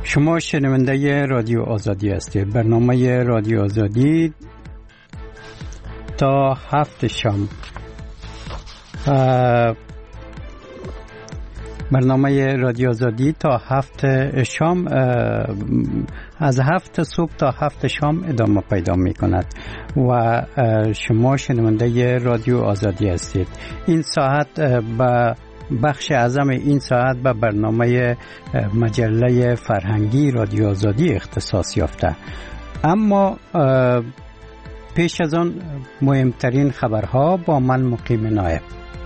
شما شنونده رادیو آزادی هستید. برنامه رادیو آزادی تا 7 شام برنامه رادیو آزادی تا 7 شام از 7 صبح تا 7 شام ادامه پیدا می کند و شما شنونده رادیو آزادی هستید. این ساعت با بخش اعظم این ساعت به برنامه مجله فرهنگی رادیو آزادی اختصاص یافته. اما پیش از آن مهمترین خبرها با من مقیم نایب.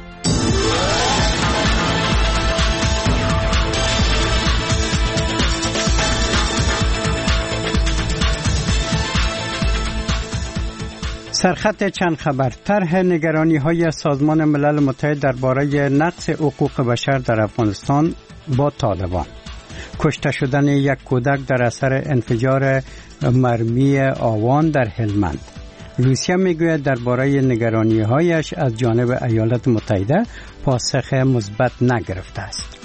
سرخط چند خبر. طرح نگرانی‌های سازمان ملل متحد درباره نقض حقوق بشر در افغانستان با طالبان. کشته شدن یک کودک در اثر انفجار مرمی آوان در هلمند. روسیه میگوید درباره نگرانی‌هایش از جانب ایالات متحده پاسخ مثبت نگرفته است.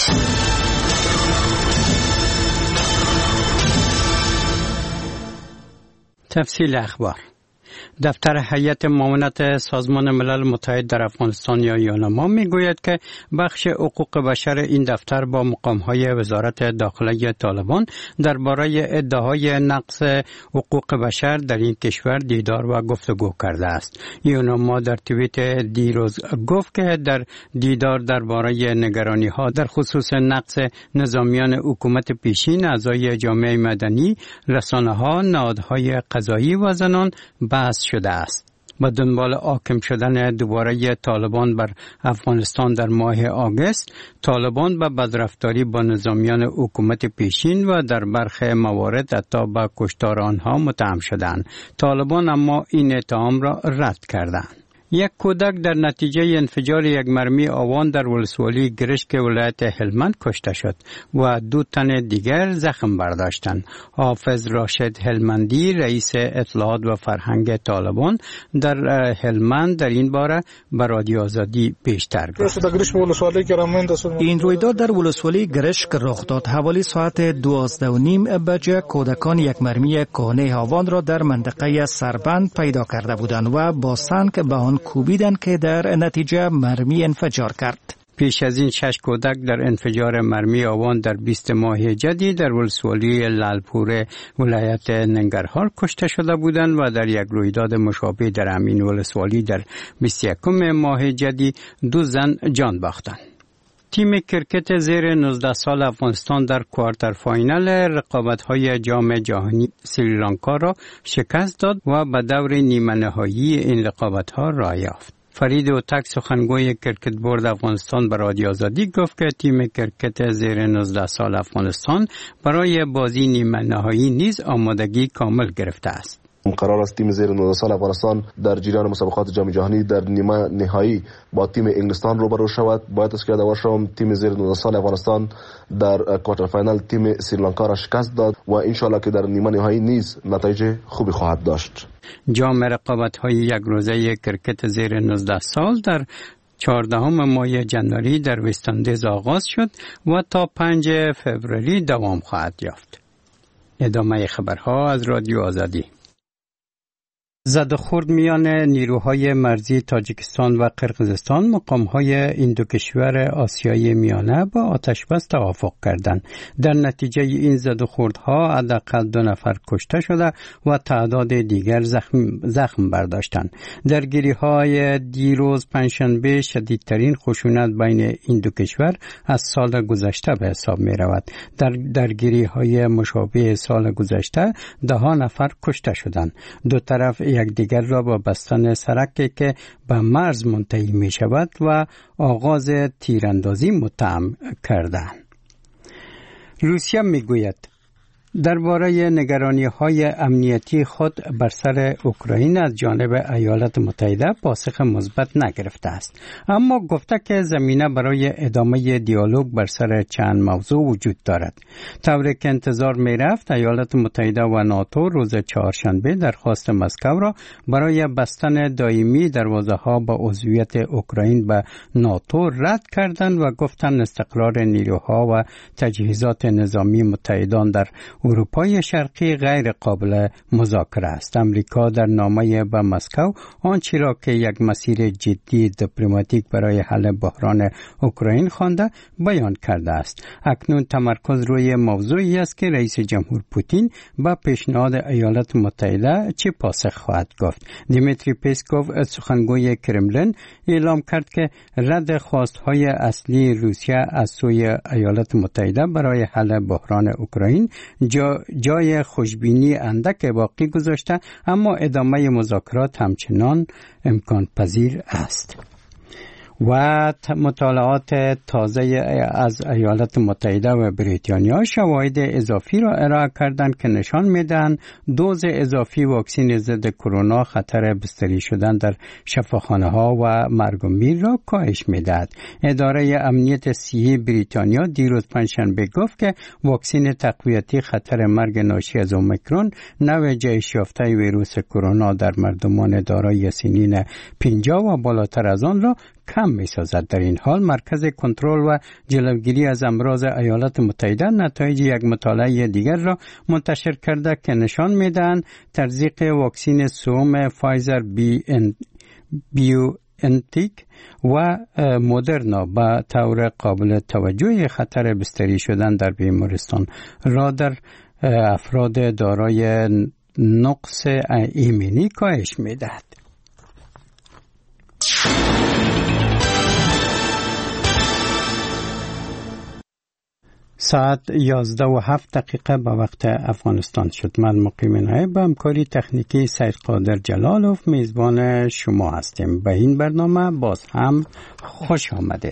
تفصیل اخبار. دفتر هیئت معاونت سازمان ملل متحد در افغانستان یا یونما میگوید که بخش حقوق بشر این دفتر با مقام‌های وزارت داخله طالبان درباره ادعاهای نقض حقوق بشر در این کشور دیدار و گفتگو کرده است. یونما در توییت دیروز گفت که در دیدار درباره نگرانی‌ها در خصوص نقض نظامیان حکومت پیشین، اعضای جامعه مدنی، رسانه‌ها، نهادهای قضایی و زنان بحث شده است. با دنبال حاکم شدن دوباره طالبان بر افغانستان در ماه آگوست، طالبان به بدرفتاری با نظامیان حکومت پیشین و در برخی موارد حتی به کشتار آنها متهم شدند. طالبان اما این اتهام را رد کردند. یک کودک در نتیجه انفجار یک مرمی آوان در ولسوالی گرشک ولایت هلمند کشته شد و 2 تن دیگر زخم برداشتند. حافظ راشد هلمندی، رئیس اطلاعات و فرهنگ طالبان در هلمند، در این باره به رادیو آزادی بیشتر گفت. این رویداد در ولسوالی گرشک رخ داد. حوالی ساعت 12:30 بجه کودکان یک مرمی کهنه آوان را در منطقه سربند پیدا کرده بودند و با سنگ به آن کوبیدن که در نتیجه مرمی انفجار کرد. پیش از این 6 کودک در انفجار مرمی آوان در 20 ماه جدید در ولسوالی لالپور ولایت ننگرهار کشته شده بودند و در یک رویداد مشابه در همین ولسوالی در 21 ماه جدید 2 زن جان باختند. تیم کرکت زیر 19 سال افغانستان در کوارتر فاینال رقابت‌های جام جهانی سریلانکا را شکست داد و به دور نیمه نهایی این رقابت‌ها راه یافت. فرید اوتک سخنگوی کرکت بورد افغانستان به رادیو آزادی گفت که تیم کرکت زیر 19 سال افغانستان برای بازی نیمه نهایی نیز آمادگی کامل گرفته است. قرار است تیم زیر 19 سال افغانستان در جریان مسابقات جام جهانی در نیمه نهایی با تیم انگلستان روبرو شود. باید است که یادآور شوم تیم زیر 19 سال افغانستان در کوارتر فاینال تیم سریلانکا را شکست داد و ان شاء الله که در نیمه نهایی نیز نتایج خوبی خواهد داشت. جام رقابت‌های یک روزه کرکت زیر 19 سال در 14 ماه جنوری در وست‌اندیز آغاز شد و تا 5 فوریه دوام خواهد یافت. ادامه خبرها از رادیو آزادی. زد و خورد میان نیروهای مرزی تاجیکستان و قرقیزستان، مقام‌های این دو کشور آسیای میانه با آتش‌بس توافق کردند. در نتیجه این زد و خوردها حداقل 2 نفر کشته شده و تعداد دیگر زخم برداشتند. درگیری‌های دیروز پنجشنبه شدیدترین خشونت بین این دو کشور از سال گذشته به حساب می‌رود. در درگیری‌های مشابه سال گذشته 10 نفر کشته شدند. دو طرف یکدیگر را با بستن سرکی که به مرز منتهی می شود و آغاز تیراندازی متهم کردند. روسیه می گوید درباره نگرانی‌های امنیتی خود بر سر اوکراین از جانب ایالات متحده پاسخ مثبت نگرفته است، اما گفته که زمینه برای ادامه دیالوگ بر سر چند موضوع وجود دارد. طوری که انتظار می‌رفت، ایالات متحده و ناتو روز چهارشنبه درخواست مسکو را برای بستن دائمی دروازه‌ها با عضویت اوکراین به ناتو رد کردند و گفتند استقرار نیروها و تجهیزات نظامی متحدان در اروپای شرقی غیر قابل مذاکره است. امریکا در نامه به مسکو آنچه را که یک مسیر جدی دیپلماتیک برای حل بحران اوکراین خوانده بیان کرده است. اکنون تمرکز روی موضوعی است که رئیس جمهور پوتین با پیشنهاد ایالات متحده چه پاسخ خواهد گفت. دیمیتری پسکوف سخنگوی کرملین اعلام کرد که رد خواستهای اصلی روسیه از سوی ایالات متحده برای حل بحران اوکراین جای خوشبینی اندک باقی گذاشته، اما ادامه مذاکرات همچنان امکان پذیر است. و مطالعات تازه از ایالات متحده و بریتانیا شواهد اضافی را ارائه کردند که نشان میدهند دوز اضافی واکسن ضد کرونا خطر بستری شدن در شفاخانه‌ها و مرگ و میر را کاهش میدهد. اداره امنیت صحی بریتانیا دیروز پنجشنبه گفت که واکسن تقویتی خطر مرگ ناشی از اومیکرون، نوع جهش یافته ویروس کرونا در مردمان دارای سنین 50 و بالاتر از آن را کم می سازد. در این حال مرکز کنترل و جلوگیری از امراض ایالات متحده نتایج یک مطالعه دیگر را منتشر کرده که نشان می دهند تزریق واکسن سوم فایزر بیوانتیک و مدرنا به طور قابل توجه خطر بستری شدن در بیمارستان را در افراد دارای نقص ایمنی کاهش می دهد. ساعت 11:07 به وقت افغانستان شد. من مقیم نایب به همکاری تکنیکی سید قادر جلالوف میزبان شما هستیم. به این برنامه باز هم خوش آمدید.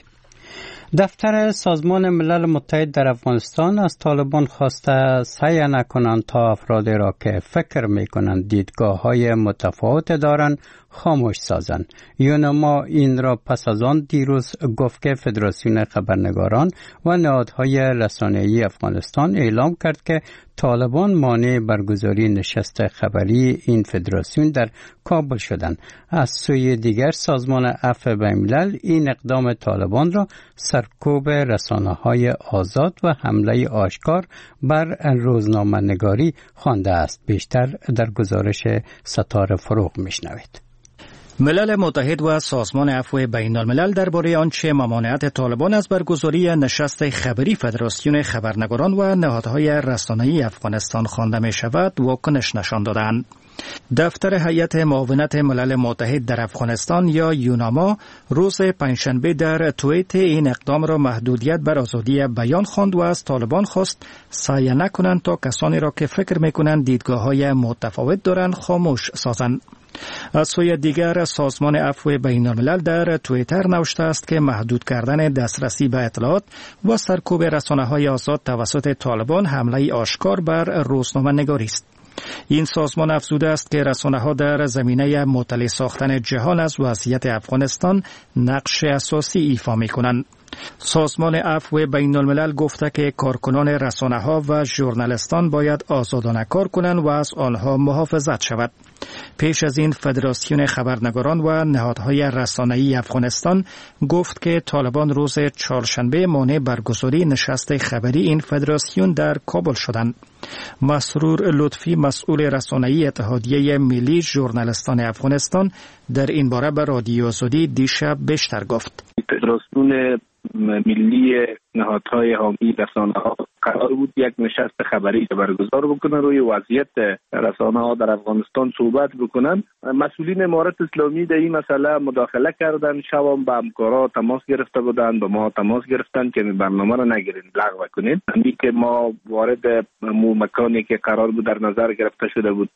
دفتر سازمان ملل متحد در افغانستان از طالبان خواسته سعی نکنند تا افرادی را که فکر میکنند دیدگاه‌های متفاوت دارند خاموش سازند. یونما این را پس از آن دیروز گفت که فدراسیون خبرنگاران و نهادهای رسانه‌ای افغانستان اعلام کرد که طالبان مانع برگزاری نشست خبری این فدراسیون در کابل شدند. از سوی دیگر سازمان عفو بین‌الملل این اقدام طالبان را سرکوب رسانه‌های آزاد و حمله آشکار بر روزنامه‌نگاری خوانده است. بیشتر در گزارش ستاره فروغ میشنوید. ملل متحد و سازمان عفو بین الملل درباره آنچه ممانعت طالبان از برگزاری نشست خبری فدراسیون خبرنگاران و نهادهای رسانه‌ای افغانستان خوانده می شود واکنش نشان دادند. دفتر هیئت معاونت ملل متحد در افغانستان یا یوناما روز پنجشنبه در توییت این اقدام را محدودیت بر آزادی بیان خواند و از طالبان خواست سعی نکنند تا کسانی را که فکر می‌کنند دیدگاه‌های متفاوت دارند خاموش سازند. از سوی دیگر سازمان عفو بین الملل در توییتر نوشته است که محدود کردن دسترسی به اطلاعات و سرکوب رسانه‌های آزاد توسط طالبان حمله آشکار بر روزنامه‌نگاری است. این سازمان افزوده است که رسانه‌ها در زمینه مطلع ساختن جهان از وضعیت افغانستان نقش اساسی ایفا می‌کنند. سازمان عفو بین الملل گفته که کارکنان رسانه‌ها و ژورنالیستان باید آزادانه کار کنند و از آنها محافظت شود. پیش از این فدراسیون خبرنگاران و نهادهای رسانه‌ای افغانستان گفت که طالبان روز چهارشنبه مانع برگزاری نشست خبری این فدراسیون در کابل شدند. مسرور لطفی مسئول رسانه‌ای اتحادیه ملی ژورنالیستان افغانستان در این باره به رادیو آزادی دیشب بیشتر گفت. فدراسیون ملی نهادهای حامی رسانه‌ها قرار بود یک نشست خبری برگزار بکنن، روی وضعیت رسانه‌ها در افغانستان صحبت بکنن. مسئولین امارت اسلامی در این مسئله مداخله کردن. شبام با همکارا تماس گرفته بودند، با ما تماس گرفتن که این برنامه را نگیرین، لغو کنین. همین که ما وارد مکانی که قرار بود در نظر گرفته شده بود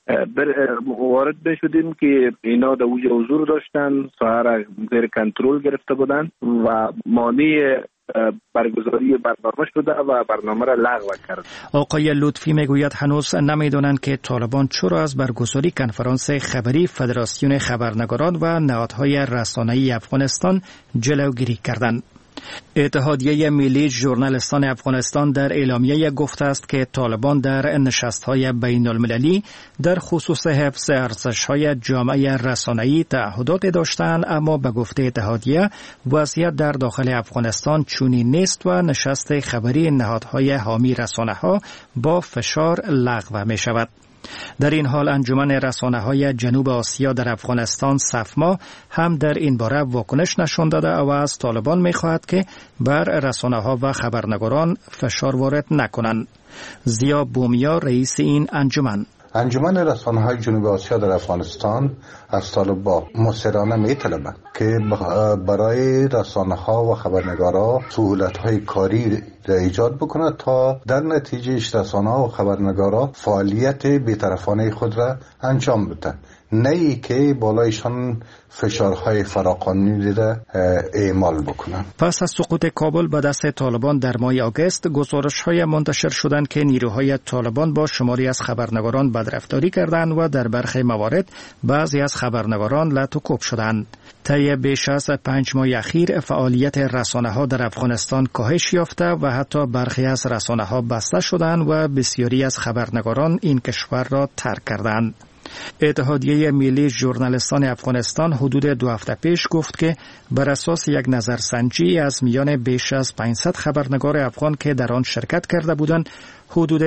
وارد بشدیم که اینا در اوج حضور داشتن، ساحه را زیر کنترل گرفته بودند و مانع برگزاری برنامه شده و برنامه را لغو کرد. آقای لطفی میگوید هنوز نمیدونند که طالبان چرا از برگزاری کنفرانس خبری فدراسیون خبرنگاران و نهادهای رسانه‌ای افغانستان جلوگیری کردند. اتحادیه ملی ژورنالیستان افغانستان در اعلامیه گفته است که طالبان در نشست‌های بین‌المللی در خصوص حفظ ارزش‌های جامعه رسانه‌ای تعهدات داشتند، اما به گفته اتحادیه وضعیت در داخل افغانستان چنین نیست و نشست خبری نهادهای حامی رسانه‌ها با فشار لغو می‌شود. در این حال انجمن رسانه‌های جنوب آسیا در افغانستان صفما هم در این باره واکنش نشان داده و از طالبان می‌خواهد که بر رسانه‌ها و خبرنگاران فشار وارد نکنند. ضیا بومیا رئیس این انجمن رسانه‌های جنوب آسیا در افغانستان از طالبان مصرانه می‌طلبند که برای رسانه‌ها و خبرنگارا سهولت‌های کاری را ایجاد بکند تا در نتیجه رسانه‌ها و خبرنگارا فعالیت بی‌طرفانه خود را انجام بدهند، نه ای که بالایشان فشارهای فراقانونی را اعمال بکنند. پس از سقوط کابل به دست طالبان در ماه آگوست گزارش‌های منتشر شدند که نیروهای طالبان با شماری از خبرنگاران بدرفتاری کردند و در برخی موارد بعضی از خبرنگاران لط و کوب شدند. طی بیش از 5 ماه اخیر فعالیت رسانه‌ها در افغانستان کاهش یافته و حتی برخی از رسانه‌ها بسته شدند و بسیاری از خبرنگاران این کشور را ترک کردند. اتحادیه ملی ژورنالیستان افغانستان حدود 2 هفته پیش گفت که بر اساس یک نظرسنجی از میان بیش از 500 خبرنگار افغان که در آن شرکت کرده بودند، حدود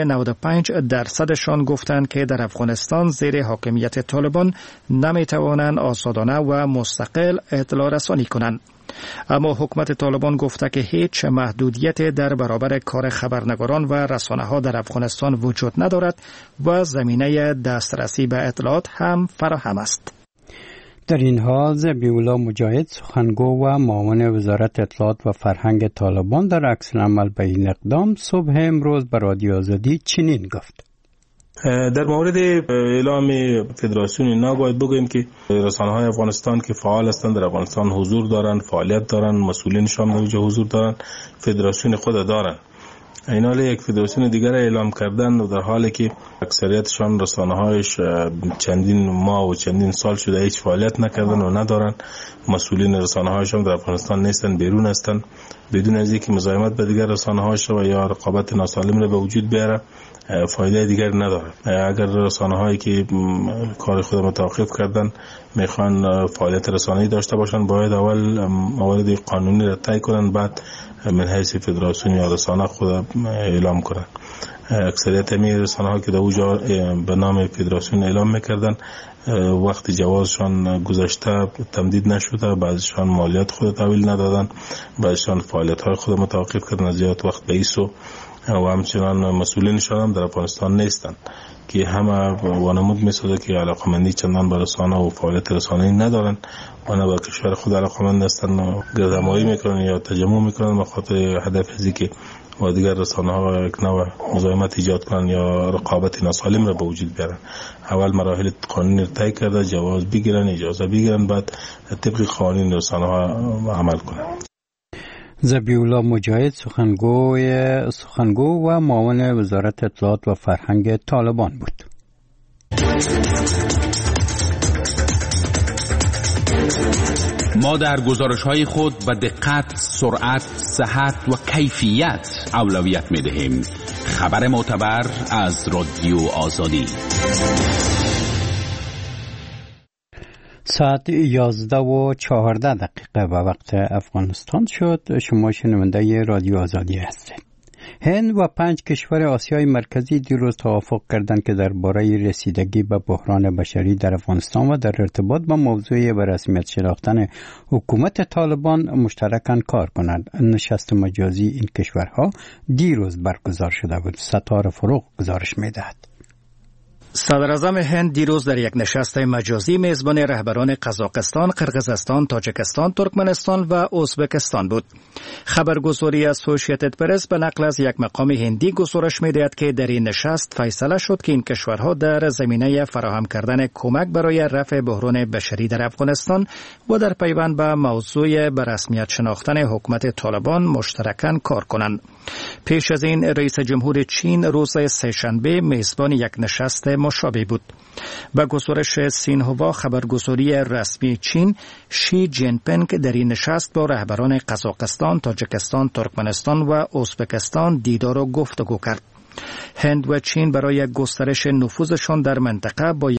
95% گفتند که در افغانستان زیر حاکمیت طالبان نمیتوانند آزادانه و مستقل اطلاع رسانی کنند. اما حکومت طالبان گفته که هیچ محدودیت در برابر کار خبرنگاران و رسانه‌ها در افغانستان وجود ندارد و زمینه دسترسی به اطلاعات هم فراهم است. در این حال ذبیح‌الله مجاهد سخنگو و معاون وزارت اطلاعات و فرهنگ طالبان در عکس‌العمل به این اقدام صبح امروز به رادیو آزادی چنین گفت: در مورد اعلام فدراسیون اینا باید بگویم که رسانه‌های افغانستان که فعال هستند در افغانستان حضور دارند، فعالیت دارند، مسئولینشان در اونجا حضور دارند، فدراسیون خود دارند. اینا یک فدراسیون دیگر اعلام کردن و در حالی که اکثریتشان رسانه‌هایش چندین ماه و چندین سال شده هیچ فعالیت نکردن و ندارن، مسئولین رسانه‌هایشان در افغانستان نیستن، بیرون هستن، بدون از اینکه مزاحمت به دیگر رسانه‌هاش و یا رقابت ناسالم را به وجود بیاره فایده دیگر نداره. اگر رسانه‌هایی که کار خود متوقف کردن میخوان فعالیت رسانه‌ای داشته باشن باید اول موارد قانونی را طی کنن، بعد من حیث فدراسیون یا رسانه خود اعلام کنن. اکثریت می رسانه‌ها که در اونجا به نام فدراسیون اعلام میکردن وقتی جوازشان گذشته تمدید نشده، بعضیشان مالیات خود تحویل ندادن، بعضیشان فعالیت‌های خود متوقف کردن از زیاد وقت به ایسو و همچنان مسئولینشان هم در افغانستان نیستند که همه وانمود می‌سازه که علاقمندی چندان به رسانه و فعالیت رسانه‌ای ندارن و نه به کشور خود علاقمند هستند و گردهمایی میکنن یا تجمع میکنن به خاطر هدف ازی که و دیگر رسانه‌ها یک نوع مزاحمت ایجاد کنن یا رقابت ناسالم را به وجود بیارن. اول مراحل قانونی طی کرده، جواز بگیرن، اجازه بگیرن، بعد طبق قوانین رسانه‌ها عمل کنن. ذبیح‌الله مجاهد سخنگو و معاون وزارت اطلاعات و فرهنگ طالبان بود. ما در گزارش‌های خود به دقت، سرعت، صحت و کیفیت اولویت می‌دهیم. خبر معتبر از رادیو آزادی. ساعت 11:14 به وقت افغانستان شد. شما شنونده رادیو آزادی هستید. هند و 5 کشور آسیای مرکزی دیروز توافق کردند که درباره رسیدگی به بحران بشری در افغانستان و در ارتباط با موضوع به رسمیت شناختن حکومت طالبان مشترکاً کار کنند. نشست مجازی این کشورها دیروز برگزار شده بود. ستاره فروغ گزارش می‌دهد. صدراعظم هند دیروز در یک نشست مجازی میزبان رهبران قزاقستان، قرقیزستان، تاجیکستان، ترکمنستان و ازبکستان بود. خبرگزاری اسوسییتد پرس به نقل از یک مقام هندی گزارش می‌دهد که در این نشست فیصله شد که این کشورها در زمینه فراهم کردن کمک برای رفع بحران بشری در افغانستان و در پیوند به موضوع به رسمیت شناختن حکومت طالبان مشترکاً کار کنند. پیش از این رئیس جمهور چین روز سه‌شنبه میزبان یک نشست مشابه بود. با گزارش سینهوا خبرگزاری رسمی چین، شی جین پینگ در این نشست با رهبران قزاقستان، تاجیکستان، ترکمنستان و ازبکستان دیدار و گفتگو کرد. هند و چین برای گسترش نفوذشان در منطقه با